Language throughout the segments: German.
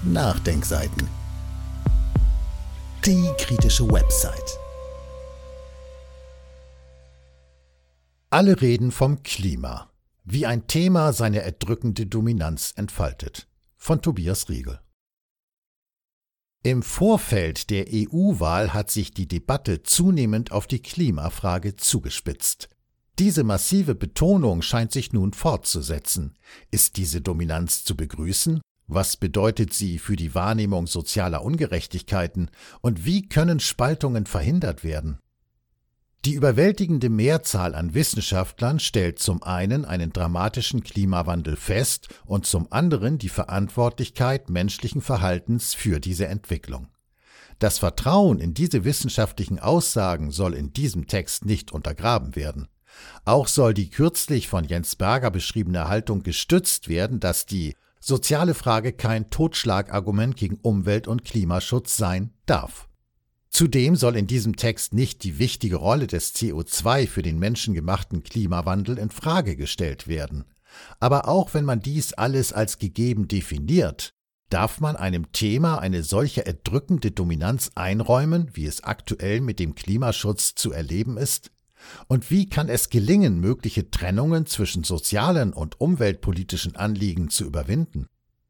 Nachdenkseiten. Die kritische Website. Alle reden vom Klima, wie ein Thema seine erdrückende Dominanz entfaltet. Von Tobias Riegel. Im Vorfeld der EU-Wahl hat sich die Debatte zunehmend auf die Klimafrage zugespitzt. Diese massive Betonung scheint sich nun fortzusetzen. Ist diese Dominanz zu begrüßen? Was bedeutet sie für die Wahrnehmung sozialer Ungerechtigkeiten und wie können Spaltungen verhindert werden? Die überwältigende Mehrzahl an Wissenschaftlern stellt zum einen dramatischen Klimawandel fest und zum anderen die Verantwortlichkeit menschlichen Verhaltens für diese Entwicklung. Das Vertrauen in diese wissenschaftlichen Aussagen soll in diesem Text nicht untergraben werden. Auch soll die kürzlich von Jens Berger beschriebene Haltung gestützt werden, dass die soziale Frage kein Totschlagargument gegen Umwelt- und Klimaschutz sein darf. Zudem soll in diesem Text nicht die wichtige Rolle des CO2 für den menschengemachten Klimawandel in Frage gestellt werden. Aber auch wenn man dies alles als gegeben definiert, darf man einem Thema eine solche erdrückende Dominanz einräumen, wie es aktuell mit dem Klimaschutz zu erleben ist? Und wie kann es gelingen, mögliche Trennungen zwischen sozialen und umweltpolitischen Anliegen zu überwinden?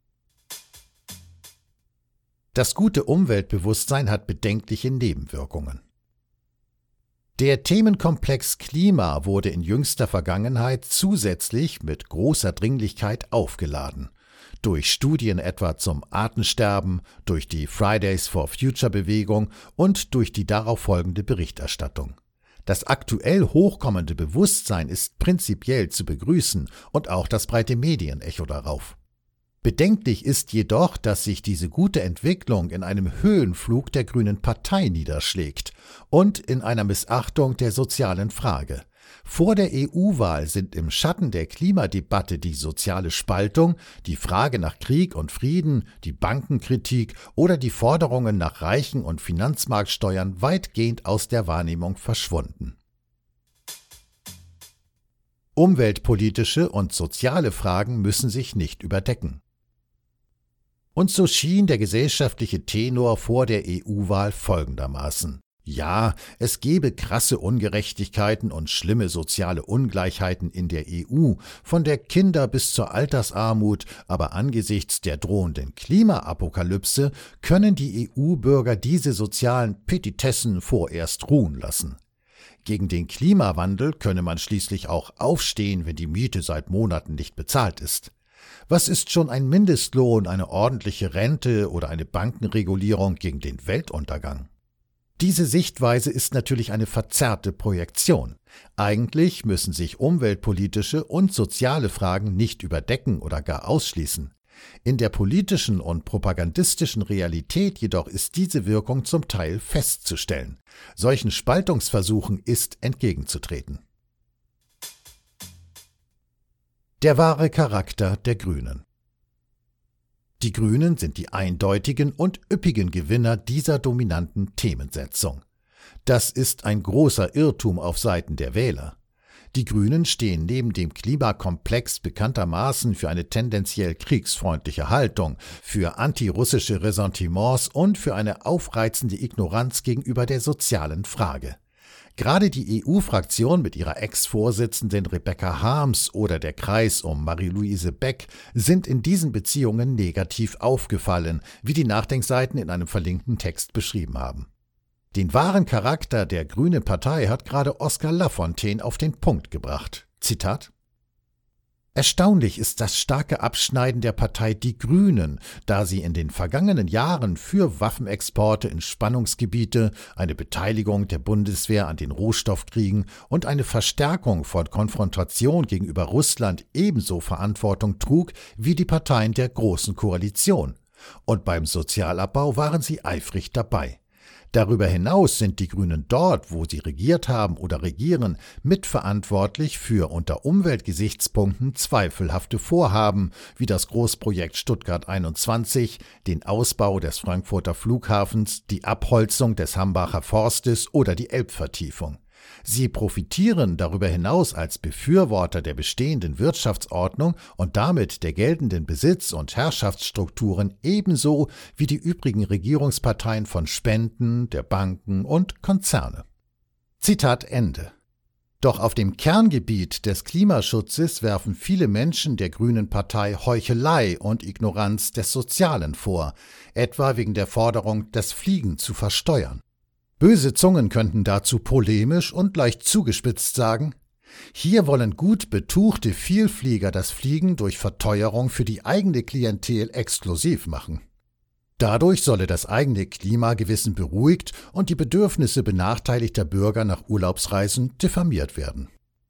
Das gute Umweltbewusstsein hat bedenkliche Nebenwirkungen. Der Themenkomplex Klima wurde in jüngster Vergangenheit zusätzlich mit großer Dringlichkeit aufgeladen. Durch Studien etwa zum Artensterben, durch die Fridays for Future Bewegung und durch die darauf folgende Berichterstattung. Das aktuell hochkommende Bewusstsein ist prinzipiell zu begrüßen und auch das breite Medienecho darauf. Bedenklich ist jedoch, dass sich diese gute Entwicklung in einem Höhenflug der Grünen Partei niederschlägt und in einer Missachtung der sozialen Frage. Vor der EU-Wahl sind im Schatten der Klimadebatte die soziale Spaltung, die Frage nach Krieg und Frieden, die Bankenkritik oder die Forderungen nach Reichen- und Finanzmarktsteuern weitgehend aus der Wahrnehmung verschwunden. Umweltpolitische und soziale Fragen müssen sich nicht überdecken. Und so schien der gesellschaftliche Tenor vor der EU-Wahl folgendermaßen: Ja, es gebe krasse Ungerechtigkeiten und schlimme soziale Ungleichheiten in der EU, von der Kinder- bis zur Altersarmut, aber angesichts der drohenden Klimaapokalypse können die EU-Bürger diese sozialen Petitessen vorerst ruhen lassen. Gegen den Klimawandel könne man schließlich auch aufstehen, wenn die Miete seit Monaten nicht bezahlt ist. Was ist schon ein Mindestlohn, eine ordentliche Rente oder eine Bankenregulierung gegen den Weltuntergang? Diese Sichtweise ist natürlich eine verzerrte Projektion. Eigentlich müssen sich umweltpolitische und soziale Fragen nicht überdecken oder gar ausschließen. In der politischen und propagandistischen Realität jedoch ist diese Wirkung zum Teil festzustellen. Solchen Spaltungsversuchen ist entgegenzutreten. Der wahre Charakter der Grünen. Die Grünen sind die eindeutigen und üppigen Gewinner dieser dominanten Themensetzung. Das ist ein großer Irrtum auf Seiten der Wähler. Die Grünen stehen neben dem Klimakomplex bekanntermaßen für eine tendenziell kriegsfreundliche Haltung, für antirussische Ressentiments und für eine aufreizende Ignoranz gegenüber der sozialen Frage. Gerade die EU-Fraktion mit ihrer Ex-Vorsitzenden Rebecca Harms oder der Kreis um Marie-Louise Beck sind in diesen Beziehungen negativ aufgefallen, wie die Nachdenkseiten in einem verlinkten Text beschrieben haben. Den wahren Charakter der Grünen Partei hat gerade Oskar Lafontaine auf den Punkt gebracht. Zitat: Erstaunlich ist das starke Abschneiden der Partei Die Grünen, da sie in den vergangenen Jahren für Waffenexporte in Spannungsgebiete, eine Beteiligung der Bundeswehr an den Rohstoffkriegen und eine Verstärkung von Konfrontation gegenüber Russland ebenso Verantwortung trug wie die Parteien der Großen Koalition. Und beim Sozialabbau waren sie eifrig dabei. Darüber hinaus sind die Grünen dort, wo sie regiert haben oder regieren, mitverantwortlich für unter Umweltgesichtspunkten zweifelhafte Vorhaben, wie das Großprojekt Stuttgart 21, den Ausbau des Frankfurter Flughafens, die Abholzung des Hambacher Forstes oder die Elbvertiefung. Sie profitieren darüber hinaus als Befürworter der bestehenden Wirtschaftsordnung und damit der geltenden Besitz- und Herrschaftsstrukturen ebenso wie die übrigen Regierungsparteien von Spenden, der Banken und Konzerne. Zitat Ende. Doch auf dem Kerngebiet des Klimaschutzes werfen viele Menschen der Grünen Partei Heuchelei und Ignoranz des Sozialen vor, etwa wegen der Forderung, das Fliegen zu versteuern. Böse Zungen könnten dazu polemisch und leicht zugespitzt sagen: Hier wollen gut betuchte Vielflieger das Fliegen durch Verteuerung für die eigene Klientel exklusiv machen. Dadurch solle das eigene Klimagewissen beruhigt und die Bedürfnisse benachteiligter Bürger nach Urlaubsreisen diffamiert werden.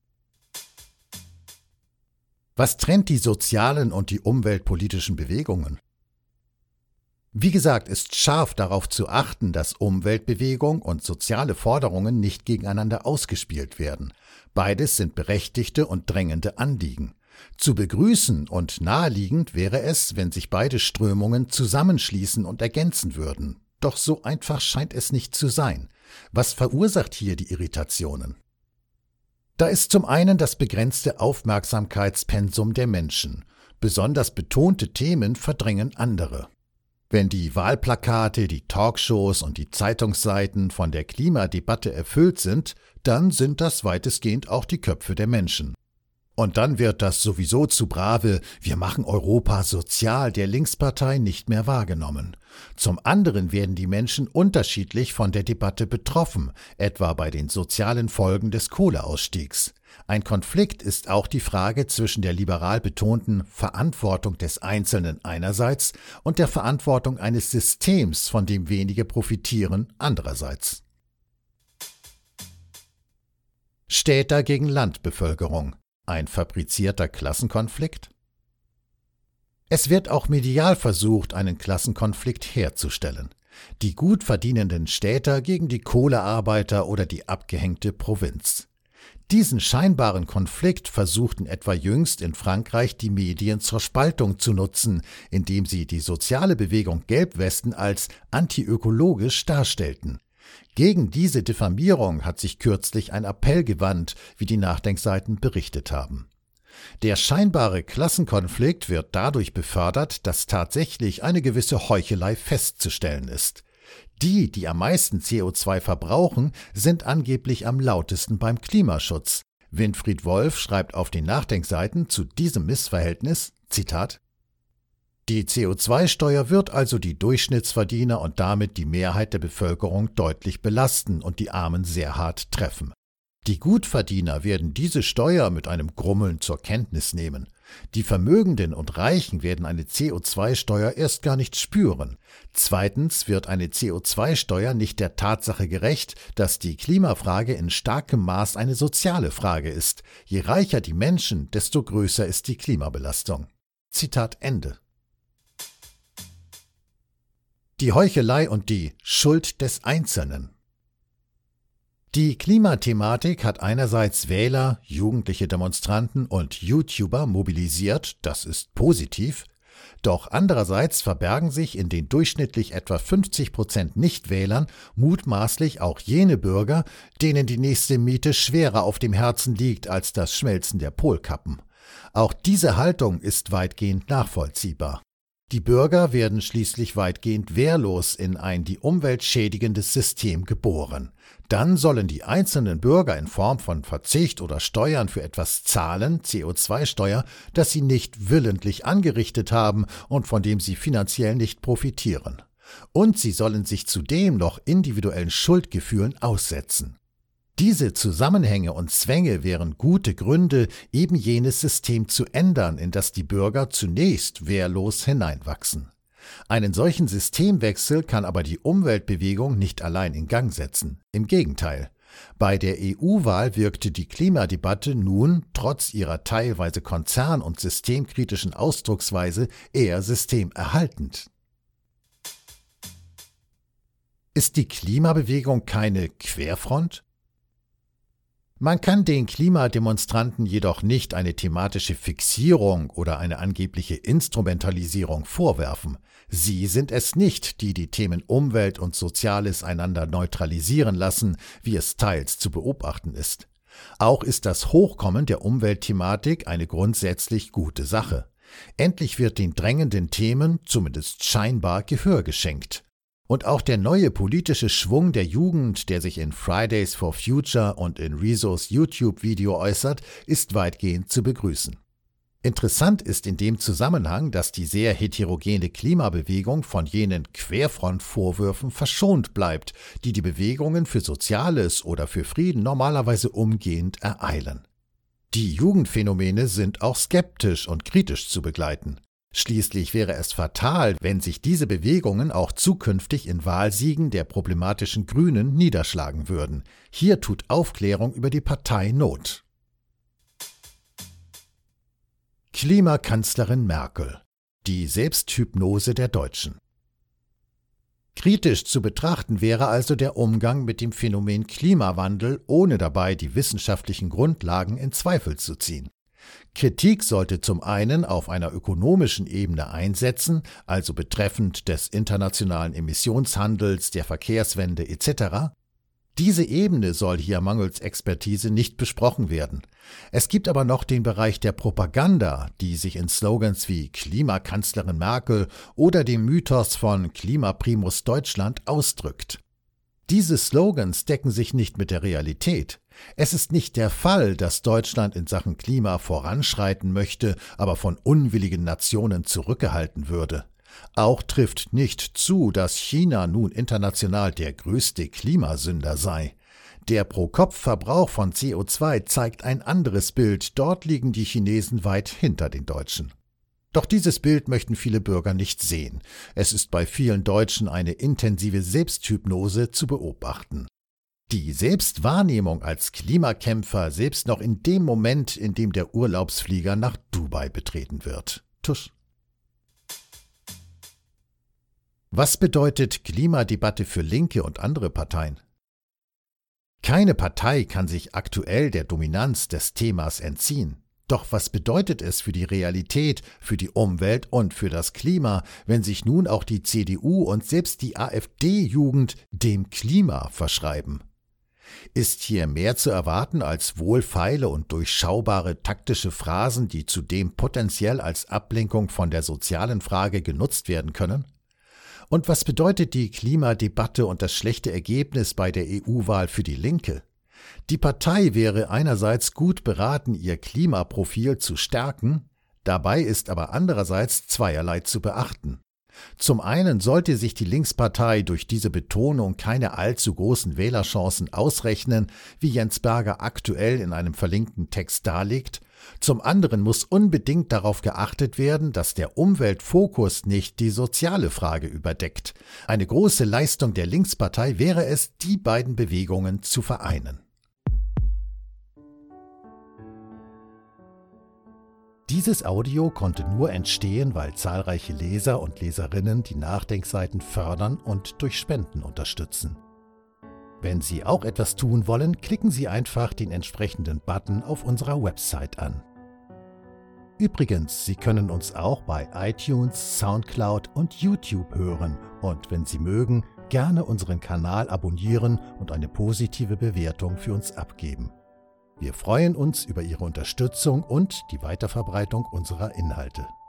Was trennt die sozialen und die umweltpolitischen Bewegungen? Wie gesagt, ist scharf darauf zu achten, dass Umweltbewegung und soziale Forderungen nicht gegeneinander ausgespielt werden. Beides sind berechtigte und drängende Anliegen. Zu begrüßen und naheliegend wäre es, wenn sich beide Strömungen zusammenschließen und ergänzen würden. Doch so einfach scheint es nicht zu sein. Was verursacht hier die Irritationen? Da ist zum einen das begrenzte Aufmerksamkeitspensum der Menschen. Besonders betonte Themen verdrängen andere. Wenn die Wahlplakate, die Talkshows und die Zeitungsseiten von der Klimadebatte erfüllt sind, dann sind das weitestgehend auch die Köpfe der Menschen. Und dann wird das sowieso zu brave „Wir machen Europa sozial" der Linkspartei nicht mehr wahrgenommen. Zum anderen werden die Menschen unterschiedlich von der Debatte betroffen, etwa bei den sozialen Folgen des Kohleausstiegs. Ein Konflikt ist auch die Frage zwischen der liberal betonten Verantwortung des Einzelnen einerseits und der Verantwortung eines Systems, von dem wenige profitieren, andererseits. Städter gegen Landbevölkerung. Ein fabrizierter Klassenkonflikt? Es wird auch medial versucht, einen Klassenkonflikt herzustellen. Die gut verdienenden Städter gegen die Kohlearbeiter oder die abgehängte Provinz. Diesen scheinbaren Konflikt versuchten etwa jüngst in Frankreich die Medien zur Spaltung zu nutzen, indem sie die soziale Bewegung Gelbwesten als antiökologisch darstellten. Gegen diese Diffamierung hat sich kürzlich ein Appell gewandt, wie die Nachdenkseiten berichtet haben. Der scheinbare Klassenkonflikt wird dadurch befördert, dass tatsächlich eine gewisse Heuchelei festzustellen ist. Die am meisten CO2 verbrauchen, sind angeblich am lautesten beim Klimaschutz. Winfried Wolf schreibt auf den Nachdenkseiten zu diesem Missverhältnis, Zitat: Die CO2-Steuer wird also die Durchschnittsverdiener und damit die Mehrheit der Bevölkerung deutlich belasten und die Armen sehr hart treffen. Die Gutverdiener werden diese Steuer mit einem Grummeln zur Kenntnis nehmen. Die Vermögenden und Reichen werden eine CO2-Steuer erst gar nicht spüren. Zweitens wird eine CO2-Steuer nicht der Tatsache gerecht, dass die Klimafrage in starkem Maß eine soziale Frage ist. Je reicher die Menschen, desto größer ist die Klimabelastung. Zitat Ende. Die Heuchelei und die Schuld des Einzelnen. Die Klimathematik hat einerseits Wähler, jugendliche Demonstranten und YouTuber mobilisiert, das ist positiv, doch andererseits verbergen sich in den durchschnittlich etwa 50% Nichtwählern mutmaßlich auch jene Bürger, denen die nächste Miete schwerer auf dem Herzen liegt als das Schmelzen der Polkappen. Auch diese Haltung ist weitgehend nachvollziehbar. Die Bürger werden schließlich weitgehend wehrlos in ein die Umwelt schädigendes System geboren. Dann sollen die einzelnen Bürger in Form von Verzicht oder Steuern für etwas zahlen, CO2-Steuer, das sie nicht willentlich angerichtet haben und von dem sie finanziell nicht profitieren. Und sie sollen sich zudem noch individuellen Schuldgefühlen aussetzen. Diese Zusammenhänge und Zwänge wären gute Gründe, eben jenes System zu ändern, in das die Bürger zunächst wehrlos hineinwachsen. Einen solchen Systemwechsel kann aber die Umweltbewegung nicht allein in Gang setzen. Im Gegenteil. Bei der EU-Wahl wirkte die Klimadebatte nun, trotz ihrer teilweise konzern- und systemkritischen Ausdrucksweise, eher systemerhaltend. Ist die Klimabewegung keine Querfront? Man kann den Klimademonstranten jedoch nicht eine thematische Fixierung oder eine angebliche Instrumentalisierung vorwerfen. Sie sind es nicht, die die Themen Umwelt und Soziales einander neutralisieren lassen, wie es teils zu beobachten ist. Auch ist das Hochkommen der Umweltthematik eine grundsätzlich gute Sache. Endlich wird den drängenden Themen, zumindest scheinbar, Gehör geschenkt. Und auch der neue politische Schwung der Jugend, der sich in Fridays for Future und in Rezos YouTube-Video äußert, ist weitgehend zu begrüßen. Interessant ist in dem Zusammenhang, dass die sehr heterogene Klimabewegung von jenen Querfrontvorwürfen verschont bleibt, die die Bewegungen für Soziales oder für Frieden normalerweise umgehend ereilen. Die Jugendphänomene sind auch skeptisch und kritisch zu begleiten. Schließlich wäre es fatal, wenn sich diese Bewegungen auch zukünftig in Wahlsiegen der problematischen Grünen niederschlagen würden. Hier tut Aufklärung über die Partei Not. Klimakanzlerin Merkel. Die Selbsthypnose der Deutschen. Kritisch zu betrachten wäre also der Umgang mit dem Phänomen Klimawandel, ohne dabei die wissenschaftlichen Grundlagen in Zweifel zu ziehen. Kritik sollte zum einen auf einer ökonomischen Ebene einsetzen, also betreffend des internationalen Emissionshandels, der Verkehrswende etc. Diese Ebene soll hier mangels Expertise nicht besprochen werden. Es gibt aber noch den Bereich der Propaganda, die sich in Slogans wie Klimakanzlerin Merkel oder dem Mythos von Klimaprimus Deutschland ausdrückt. Diese Slogans decken sich nicht mit der Realität. Es ist nicht der Fall, dass Deutschland in Sachen Klima voranschreiten möchte, aber von unwilligen Nationen zurückgehalten würde. Auch trifft nicht zu, dass China nun international der größte Klimasünder sei. Der Pro-Kopf-Verbrauch von CO2 zeigt ein anderes Bild, dort liegen die Chinesen weit hinter den Deutschen. Doch dieses Bild möchten viele Bürger nicht sehen. Es ist bei vielen Deutschen eine intensive Selbsthypnose zu beobachten. Die Selbstwahrnehmung als Klimakämpfer selbst noch in dem Moment, in dem der Urlaubsflieger nach Dubai betreten wird. Tusch. Was bedeutet Klimadebatte für Linke und andere Parteien? Keine Partei kann sich aktuell der Dominanz des Themas entziehen. Doch was bedeutet es für die Realität, für die Umwelt und für das Klima, wenn sich nun auch die CDU und selbst die AfD-Jugend dem Klima verschreiben? Ist hier mehr zu erwarten als wohlfeile und durchschaubare taktische Phrasen, die zudem potenziell als Ablenkung von der sozialen Frage genutzt werden können? Und was bedeutet die Klimadebatte und das schlechte Ergebnis bei der EU-Wahl für die Linke? Die Partei wäre einerseits gut beraten, ihr Klimaprofil zu stärken, dabei ist aber andererseits zweierlei zu beachten. Zum einen sollte sich die Linkspartei durch diese Betonung keine allzu großen Wählerchancen ausrechnen, wie Jens Berger aktuell in einem verlinkten Text darlegt. Zum anderen muss unbedingt darauf geachtet werden, dass der Umweltfokus nicht die soziale Frage überdeckt. Eine große Leistung der Linkspartei wäre es, die beiden Bewegungen zu vereinen. Dieses Audio konnte nur entstehen, weil zahlreiche Leser und Leserinnen die Nachdenkseiten fördern und durch Spenden unterstützen. Wenn Sie auch etwas tun wollen, klicken Sie einfach den entsprechenden Button auf unserer Website an. Übrigens, Sie können uns auch bei iTunes, Soundcloud und YouTube hören und wenn Sie mögen, gerne unseren Kanal abonnieren und eine positive Bewertung für uns abgeben. Wir freuen uns über Ihre Unterstützung und die Weiterverbreitung unserer Inhalte.